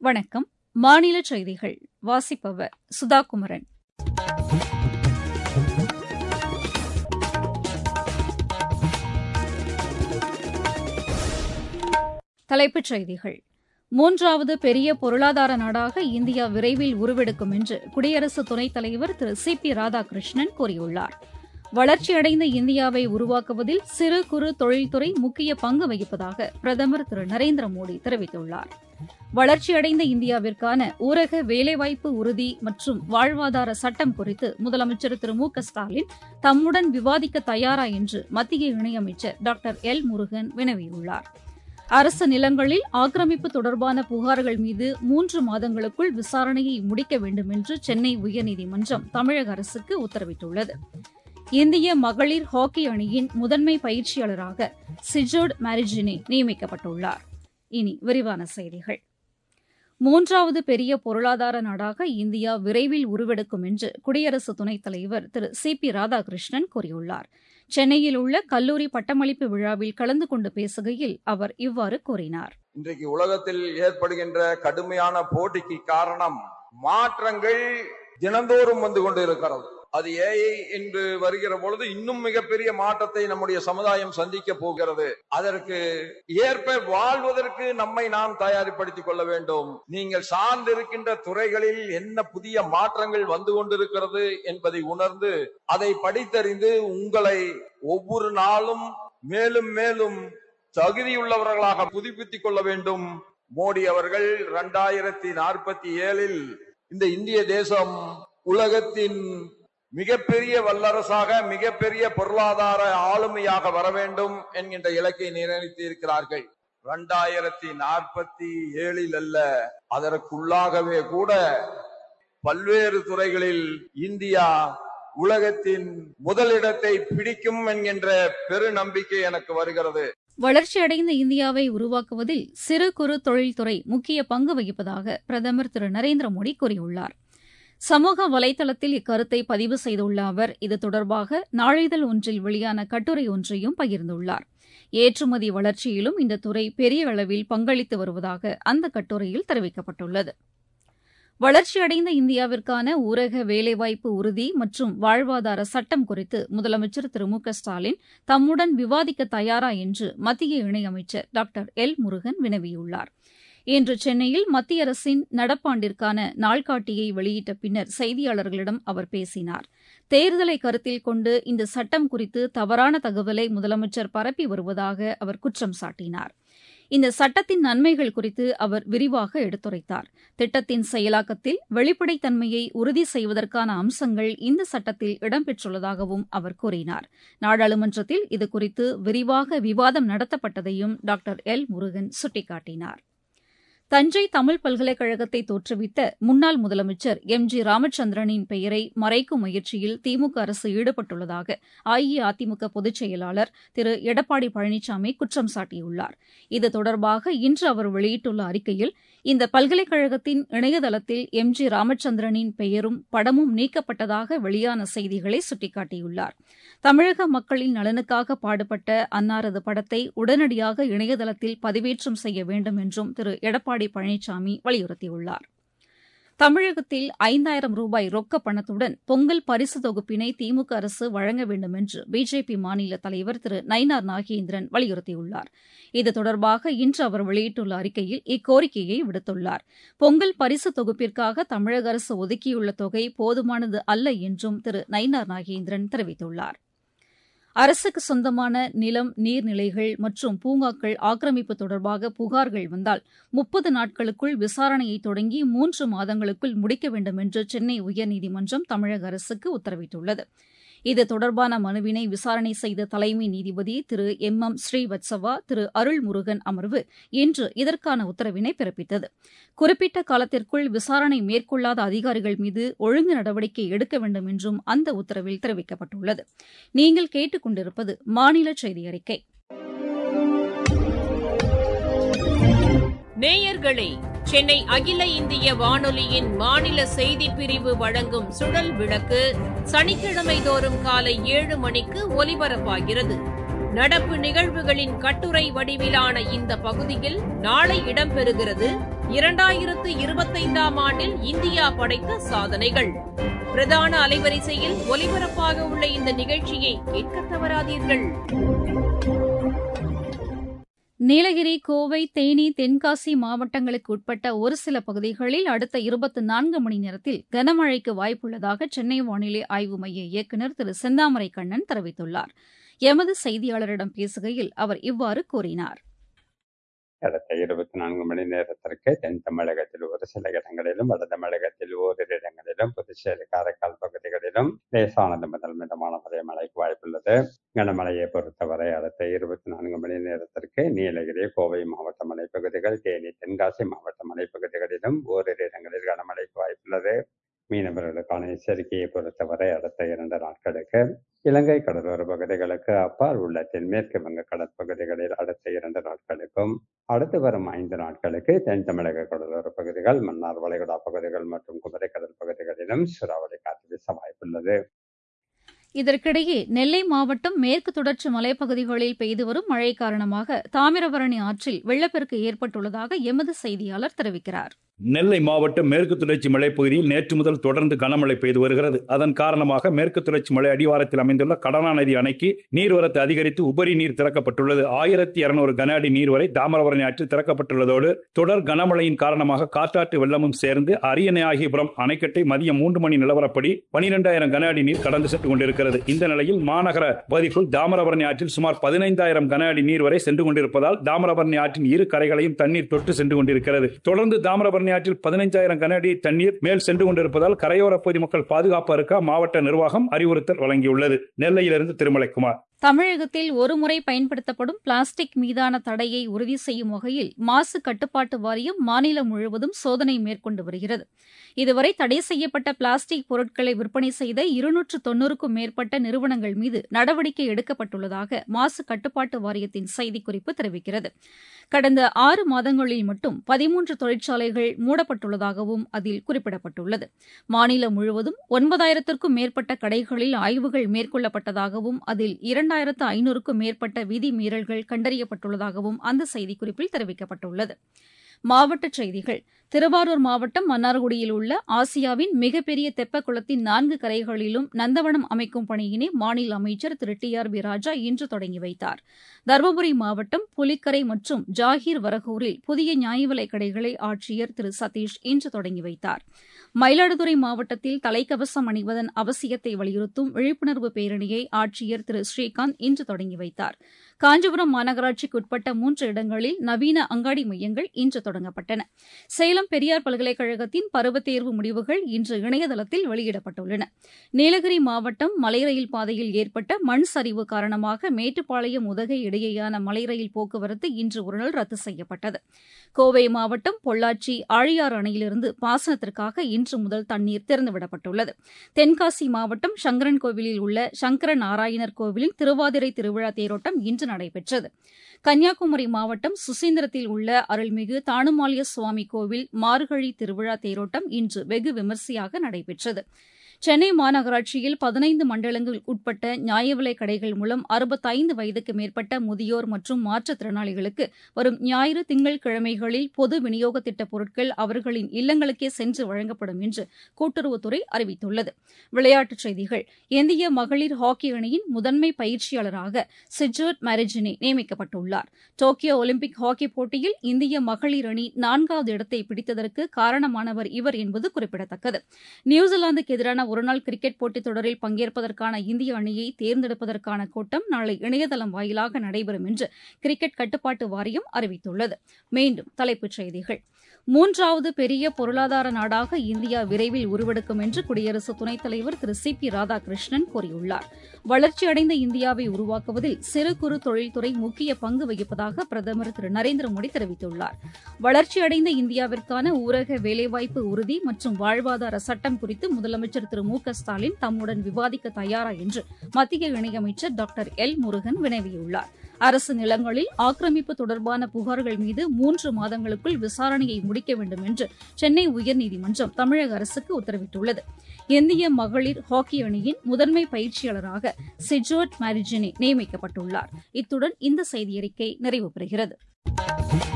வணக்கம். மாநில செய்திகள் வாசிப்பவர் சுதாகுமரன். தலைப்புச் செய்திகள். மூன்றாவது பெரிய பொருளாதார நாடாக இந்தியா விரைவில் உருவெடுக்கும் என்று குடியரசு துணைத் தலைவர் திரு சி.பி. ராதாகிருஷ்ணன் கூறியுள்ளார். வளர்ச்சியடைந்த இந்தியாவை உருவாக்குவதில் சிறு குறு தொழில்துறை முக்கிய பங்கு வகிப்பதாக பிரதமர் திரு நரேந்திர மோடி தெரிவித்துள்ளார். வளர்ச்சியடைந்த இந்தியாவிற்கான ஊரக வேலைவாய்ப்பு உறுதி மற்றும் வாழ்வாதார சட்டம் குறித்து முதலமைச்சர் திரு மு க ஸ்டாலின் தம்முடன் விவாதிக்க தயாரா என்று மத்திய இணையமைச்சர் டாக்டர் எல் முருகன் வினவியுள்ளார். அரசு நிலங்களில் ஆக்கிரமிப்பு தொடர்பான புகார்கள் மீது 3 மாதங்களுக்குள் விசாரணையை முடிக்க வேண்டும் என்று சென்னை உயர்நீதிமன்றம் தமிழக அரசுக்கு உத்தரவிட்டுள்ளது. இந்திய மகளிர் ஹாக்கி அணியின் முதன்மை பயிற்சியாளராக சிஜோட் மேரிஜினி நியமிக்கப்பட்டுள்ளார். இனி விரிவான செய்திகள். மூன்றாவது பெரிய பொருளாதார நாடாக இந்தியா விரைவில் உருவெடுக்கும் என்று குடியரசு துணைத் தலைவர் திரு சி.பி. ராதாகிருஷ்ணன் கூறியுள்ளார். சென்னையில் உள்ள கல்லூரி பட்டமளிப்பு விழாவில் கலந்து கொண்டு பேசுகையில் அவர் இவ்வாறு கூறினார். இன்றைக்கு உலகத்தில் ஏற்படுகின்ற கடுமையான போட்டிக்கு காரணம் மாற்றங்கள் தினந்தோறும் வந்து கொண்டு இருக்கிறது. அது ஏஐ என்று வருகிற பொழுது இன்னும் மிகப்பெரிய மாற்றத்தை நம்முடைய சமுதாயம் சந்திக்க போகிறது. அதற்கு ஏற்ப வாழ்வதற்கு நம்மை நாம் தயார்படுத்திக் கொள்ள வேண்டும். நீங்கள் சார்ந்திருக்கின்ற துறைகளில் என்ன புதிய மாற்றங்கள் வந்து கொண்டிருக்கிறது என்பதை உணர்ந்து அதை படித்தறிந்து உங்களை ஒவ்வொரு நாளும் மேலும் மேலும் தகுதியுள்ளவர்களாக புதுப்பித்துக் கொள்ள வேண்டும். மோடி அவர்கள் 2047 இந்த இந்திய தேசம் உலகத்தின் மிகப்பெரிய வல்லரசாக மிகப்பெரிய பொருளாதார ஆளுமையாக வர வேண்டும் என்கின்ற இலக்கை நிர்ணயித்து இருக்கிறார்கள். 2047 அல்ல, அதற்குள்ளாகவே கூட பல்வேறு துறைகளில் இந்தியா உலகத்தின் முதலிடத்தை பிடிக்கும் என்கின்ற பெரு நம்பிக்கை எனக்கு வருகிறது. வளர்ச்சியடைந்த இந்தியாவை உருவாக்குவதில் சிறு குறு தொழில்துறை முக்கிய பங்கு வகிப்பதாக பிரதமர் திரு நரேந்திர மோடி கூறியுள்ளார். சமூக வலைதளத்தில் இக்கருத்தை பதிவு செய்துள்ள அவர் இது தொடர்பாக நாளிதழ் ஒன்றில் வெளியான கட்டுரை ஒன்றையும் பகிர்ந்துள்ளார். ஏற்றுமதி வளர்ச்சியிலும் இந்த துறை பெரிய அளவில் பங்களித்து வருவதாக அந்த கட்டுரையில் தெரிவிக்கப்பட்டுள்ளது. வளர்ச்சியடைந்த இந்தியாவிற்கான ஊரக வேலைவாய்ப்பு உறுதி மற்றும் வாழ்வாதார சட்டம் குறித்து முதலமைச்சர் திரு மு க ஸ்டாலின் தம்முடன் விவாதிக்க தயாரா என்று மத்திய இணையமைச்சர் டாக்டர் எல் முருகன் வினவியுள்ளார். இன்று சென்னையில் மத்திய அரசின் நடப்பாண்டிற்கான நாள்காட்டியை வெளியிட்ட பின்னர் செய்தியாளர்களிடம் அவர் பேசினார். தேர்தலை கருத்தில் கொண்டு இந்த சட்டம் குறித்து தவறான தகவலை முதலமைச்சர் பரப்பி வருவதாக அவர் குற்றம் சாட்டினார். இந்த சட்டத்தின் நன்மைகள் குறித்து அவர் விரிவாக எடுத்துரைத்தார். திட்டத்தின் செயலாக்கத்தில் வெளிப்படைத்தன்மையை உறுதி செய்வதற்கான அம்சங்கள் இந்த சட்டத்தில் இடம்பெற்றுள்ளதாகவும் அவர் கூறினார். நாடாளுமன்றத்தில் இதுகுறித்து விரிவாக விவாதம் நடத்தப்பட்டதையும் டாக்டர் எல் முருகன் சுட்டிக்காட்டினார். தஞ்சை தமிழ் பல்கலைக்கழகத்தை தோற்றுவித்த முன்னாள் முதலமைச்சர் எம் ஜி ராமச்சந்திரனின் பெயரை மறைக்கும் முயற்சியில் திமுக அரசு ஈடுபட்டுள்ளதாக அஇஅதிமுக பொதுச் செயலாளர் திரு எடப்பாடி பழனிசாமி குற்றம் சாட்டியுள்ளார். இது தொடர்பாக இன்று அவர் வெளியிட்டுள்ள அறிக்கையில் இந்த பல்கலைக்கழகத்தின் இணையதளத்தில் எம் ஜி ராமச்சந்திரனின் பெயரும் படமும் நீக்கப்பட்டதாக வெளியான செய்திகளை சுட்டிக்காட்டியுள்ளார். தமிழக மக்களின் நலனுக்காக பாடுபட்ட அன்னாரது படத்தை உடனடியாக இணையதளத்தில் பதிவேற்றம் செய்ய வேண்டும் என்றும் திரு எடப்பாடி பழனிசாமி வலியுறுத்தியுள்ளார். தமிழகத்தில் 5000 ரூபாய் ரொக்க பணத்துடன் பொங்கல் பரிசு தொகுப்பினை திமுக அரசு வழங்க வேண்டும் என்று பிஜேபி மாநில தலைவர் திரு நயினார் நாகேந்திரன் வலியுறுத்தியுள்ளார். இது தொடர்பாக இன்று அவர் வெளியிட்டுள்ள அறிக்கையில் இக்கோரிக்கையை விடுத்துள்ளார். பொங்கல் பரிசு தொகுப்பிற்காக தமிழக அரசு ஒதுக்கியுள்ள தொகை போதுமானது அல்ல என்றும் திரு நயினார் நாகேந்திரன் தெரிவித்துள்ளார். அரசுக்கு சொந்தமான நிலம், நீர்நிலைகள் மற்றும் பூங்காக்கள் ஆக்கிரமிப்பு தொடர்பாக புகார்கள் வந்தால் 30 நாட்களுக்குள் விசாரணையை தொடங்கி 3 மாதங்களுக்குள் முடிக்க வேண்டும் என்று சென்னை உயர்நீதிமன்றம் தமிழக அரசுக்கு உத்தரவிட்டுள்ளது. இது தொடர்பான மனுவினை விசாரணை செய்த தலைமை நீதிபதி திரு எம் ஸ்ரீவத்சவா, திரு அருள்முருகன் அமர்வு இன்று இதற்கான உத்தரவினை பிறப்பித்தது. குறிப்பிட்ட காலத்திற்குள் விசாரணை மேற்கொள்ளாத அதிகாரிகள் மீது ஒழுங்கு நடவடிக்கை எடுக்க வேண்டும் என்றும் அந்த உத்தரவில் தெரிவிக்கப்பட்டுள்ளது. நீங்கள் கேட்டுக் கொண்டிருப்பது மாநில செய்தி அறிக்கை. நேயர்களே, சென்னை அகில இந்திய வானொலியின் மாநில செய்திப் பிரிவு வழங்கும் சுழல் விளக்கு சனிக்கிழமை தோறும் காலை 7 மணிக்கு ஒலிபரப்பாகிறது. நடப்பு நிகழ்வுகளின் கட்டுரை வடிவிலான இந்த பகுதியில் நாளை இடம்பெறுகிறது 2025ஆம் ஆண்டில் இந்தியா படைத்த சாதனைகள். பிரதான அலைவரிசையில் ஒலிபரப்பாக உள்ள இந்த நிகழ்ச்சியை கேட்க தவறாதீர்கள். நீலகிரி, கோவை, தேனி, தென்காசி மாவட்டங்களுக்கு உட்பட்ட ஒரு சில பகுதிகளில் அடுத்த 24 மணி நேரத்தில் கனமழைக்கு வாய்ப்புள்ளதாக சென்னை வானிலை ஆய்வு மைய இயக்குநர் திரு செந்தாமரை கண்ணன் தெரிவித்துள்ளார். எமது செய்தியாளரிடம் பேசுகையில் அவர் இவ்வாறு கூறினார். அடுத்த 24 மணி நேரத்திற்கு தென் தமிழகத்தில் ஒரு சில இடங்களிலும், வட தமிழகத்தில் ஓரிரு இடங்களிலும், புதுச்சேரி, காரைக்கால் பகுதிகளிலும் லேசானது முதல் மிதமான வரை மழைக்கு வாய்ப்புள்ளது. கனமழையை பொறுத்தவரை அடுத்த 24 மணி நேரத்திற்கு நீலகிரி, கோவை மாவட்ட மலைப்பகுதிகள், தேனி, தென்காசி மாவட்ட மலைப்பகுதிகளிலும் ஓரிரு இடங்களில் கனமழைக்கு வாய்ப்புள்ளது. மீனவர்களுக்கான எச்சரிக்கையை பொறுத்தவரை அடுத்த 2 நாட்களுக்கு இலங்கை கடலோர பகுதிகளுக்கு அப்பால் உள்ள தென்மேற்கு வங்க கடற்பகுதிகளில் அடுத்த 2 நாட்களுக்கும், அடுத்து வரும் 5 நாட்களுக்கு தென் தமிழக கடலோர பகுதிகள், மன்னார் வளைகுடா பகுதிகள் மற்றும் குமரி கடல் பகுதிகளிலும் சூறாவளி காற்று வீச வாய்ப்புள்ளது. இதற்கிடையே நெல்லை மாவட்டம் மேற்கு தொடர்ச்சி மலைப்பகுதிகளில் பெய்து வரும் மழை காரணமாக தாமிரபரணி ஆற்றில் வெள்ளப்பெருக்கு ஏற்பட்டுள்ளதாக எமது செய்தியாளர் தெரிவிக்கிறார். நெல்லை மாவட்டம் மேற்கு தொடர்ச்சி மலைப்பகுதியில் நேற்று முதல் தொடர்ந்து கனமழை பெய்து வருகிறது. அதன் காரணமாக மேற்கு தொடர்ச்சி மலை அடிவாரத்தில் அமைந்துள்ள கடனா நதி அணைக்கு நீர்வரத்து அதிகரித்து உபரி நீர் திறக்கப்பட்டுள்ளது. 1200 கன அடி நீர் வரை தாமிரபரணி ஆற்றில் திறக்கப்பட்டுள்ளதோடு தொடர் கனமழையின் காரணமாக காற்றாற்று வெள்ளமும் சேர்ந்து அரியநாயகிபுரம் அணைக்கட்டை மதியம் 3 மணி நிலவரப்படி 12000 கன அடி நீர் கடந்து சென்று கொண்டிருக்கிறது. இந்த நிலையில் மாநகர பகுதிக்குள் தாமிரபரணி ஆற்றில் சுமார் 15000 கன அடி நீர் வரை சென்று கொண்டிருப்பதால் தாமிரபரணி ஆற்றின் இரு கரைகளையும் தண்ணீர் தொட்டு சென்று கொண்டிருக்கிறது. தொடர்ந்து தாமிரபரணி ஆற்றில் 15000 கன அடி தண்ணீர் மேல் சென்று கொண்டிருப்பதால் கரையோர பகுதி மக்கள் பாதுகாப்பு இருக்க மாவட்ட நிர்வாகம் அறிவுறுத்தல் வழங்கியுள்ளது. நெல்லையிலிருந்து திருமலைக்குமார். தமிழகத்தில் ஒருமுறை பயன்படுத்தப்படும் பிளாஸ்டிக் மீதான தடையை உறுதி செய்யும் வகையில் மாசு கட்டுப்பாட்டு வாரியம் மாநிலம் முழுவதும் சோதனை மேற்கொண்டு வருகிறது. இதுவரை தடை செய்யப்பட்ட பிளாஸ்டிக் பொருட்களை விற்பனை செய்த 290க்கும் மேற்பட்ட நிறுவனங்கள் மீது நடவடிக்கை எடுக்கப்பட்டுள்ளதாக மாசு கட்டுப்பாட்டு வாரியத்தின் செய்திக்குறிப்பு தெரிவிக்கிறது. கடந்த 6 மாதங்களில் மட்டும் 13 தொழிற்சாலைகள் மூடப்பட்டுள்ளதாகவும் அதில் குறிப்பிடப்பட்டுள்ளது. மாநிலம் முழுவதும் 9000த்திற்கும் மேற்பட்ட கடைகளில் ஆய்வுகள் மேற்கொள்ளப்பட்டதாகவும் அதில் 2500க்கும் மேற்பட்ட விதிமீறல்கள் கண்டறியப்பட்டுள்ளதாகவும் அந்த செய்திக்குறிப்பில் தெரிவிக்கப்பட்டுள்ளது. மாவட்டச் செய்திகள். திருவாரூர் மாவட்டம் மன்னார்குடியில் உள்ள ஆசியாவின் மிகப்பெரிய தெப்பக்குளத்தின் 4 கரைகளிலும் நந்தவனம் அமைக்கும் பணியினை மாநில அமைச்சர் திரு டி.ஆர்.பி. ராஜா இன்று தொடங்கி வைத்தார். தருமபுரி மாவட்டம் புலிக்கரை மற்றும் ஜாகீர் வரகூரில் புதிய நியாய விலைக் கடைகளை ஆட்சியர் திரு சதீஷ் இன்று தொடங்கி வைத்தார். மயிலாடுதுறை மாவட்டத்தில் தலைக்கவசம் அணிவதன் அவசியத்தை வலியுறுத்தும் விழிப்புணர்வு பேரணியை ஆட்சியர் திரு ஸ்ரீகாந்த் இன்று தொடங்கி வைத்தார். காஞ்சிபுரம் மாநகராட்சிக்கு உட்பட்ட 3 இடங்களில் நவீன அங்காடி மையங்கள் இன்று தொடங்கப்பட்டன. சேலம் பெரியார் பல்கலைக்கழகத்தின் பருவத் தேர்வு முடிவுகள் இன்று இணையதளத்தில் வெளியிடப்பட்டுள்ளன. நீலகிரி மாவட்டம் மலை ரயில் பாதையில் ஏற்பட்ட மண் சரிவு காரணமாக மேட்டுப்பாளையம் உதகை இடையேயான மலை ரயில் போக்குவரத்து இன்று ஒருநாள் ரத்து செய்யப்பட்டது. கோவை மாவட்டம் பொள்ளாச்சி ஆழியாறு அணையிலிருந்து பாசனத்திற்காக இன்று முதல் தண்ணீர் திறந்துவிடப்பட்டுள்ளது. தென்காசி மாவட்டம் சங்கரன்கோவிலில் உள்ள சங்கர நாராயணர் கோவிலின் திருவாதிரை திருவிழா தேரோட்டம் இன்று நடைபெற்றது. கன்னியாகுமரி மாவட்டம் சுசீந்திரத்தில் உள்ள அருள்மிகு தானுமாலிய சுவாமி கோவில் மார்கழி திருவிழா தேரோட்டம் இன்று வெகு விமரிசையாக நடைபெற்றது. சென்னை மாநகராட்சியில் 15 மண்டலங்கள் உட்பட்ட நியாய விலைக் கடைகள் மூலம் 65 வயதுக்கு மேற்பட்ட முதியோர் மற்றும் மாற்றுத்திறனாளிகளுக்கு வரும் ஞாயிறு திங்கட்கிழமைகளில் பொது விநியோக திட்டப் பொருட்கள் அவர்களின் இல்லங்களுக்கே சென்று வழங்கப்படும் என்று கூட்டுறவுத்துறை அறிவித்துள்ளது. விளையாட்டுச் செய்திகள். இந்திய மகளிர் ஹாக்கி அணியின் முதன்மை பயிற்சியாளராக சிஜோட் மேரிஜினி நியமிக்கப்பட்டுள்ளார். டோக்கியோ ஒலிம்பிக் ஹாக்கி போட்டியில் இந்திய மகளிர் அணி 4வது இடத்தை பிடித்ததற்கு காரணமானவர் இவர் என்பது குறிப்பிடத்தக்கது. நியூசிலாந்துக்கு எதிரான ஒருநாள் கிரிக்கெட் போட்டித் தொடரில் பங்கேற்பதற்கான இந்திய அணியை தேர்ந்தெடுப்பதற்கான கூட்டம் நாளை இணையதளம் வாயிலாக நடைபெறும் என்று கிரிக்கெட் கட்டுப்பாட்டு வாரியம் அறிவித்துள்ளது. மீண்டும் தலைப்புச் செய்திகள். 3வது பெரிய பொருளாதார நாடாக இந்தியா விரைவில் உருவெடுக்கும் என்று குடியரசு துணைத் தலைவர் திரு சி.பி. ராதாகிருஷ்ணன் கூறியுள்ளார். வளர்ச்சியடைந்த இந்தியாவை உருவாக்குவதில் சிறு குறு தொழில்துறை முக்கிய பங்கு வகிப்பதாக பிரதமர் திரு நரேந்திர மோடி தெரிவித்துள்ளார். வளர்ச்சியடைந்த இந்தியாவிற்கான ஊரக வேலைவாய்ப்பு உறுதி மற்றும் வாழ்வாதார சட்டம் குறித்து முதலமைச்சர் திரு மு.க.ஸ்டாலின் தம்முடன் விவாதிக்க தயாரா என்று மத்திய இணையமைச்சர் டாக்டர் எல். முருகன் வினவியுள்ளார். அரசு நிலங்களில் ஆக்கிரமிப்பு தொடர்பான புகார்கள் மீது 3 மாதங்களுக்குள் விசாரணையை முடிக்க வேண்டும் என்று சென்னை உயர்நீதிமன்றம் தமிழக அரசுக்கு உத்தரவிட்டுள்ளது. இந்திய மகளிர் ஹாக்கி அணியின் முதன்மை பயிற்சியாளராக சிஜோட் மேரிஜினி நியமிக்கப்பட்டுள்ளார். இத்துடன் இந்த செய்தியறிக்கை நிறைவு பெறுகிறது.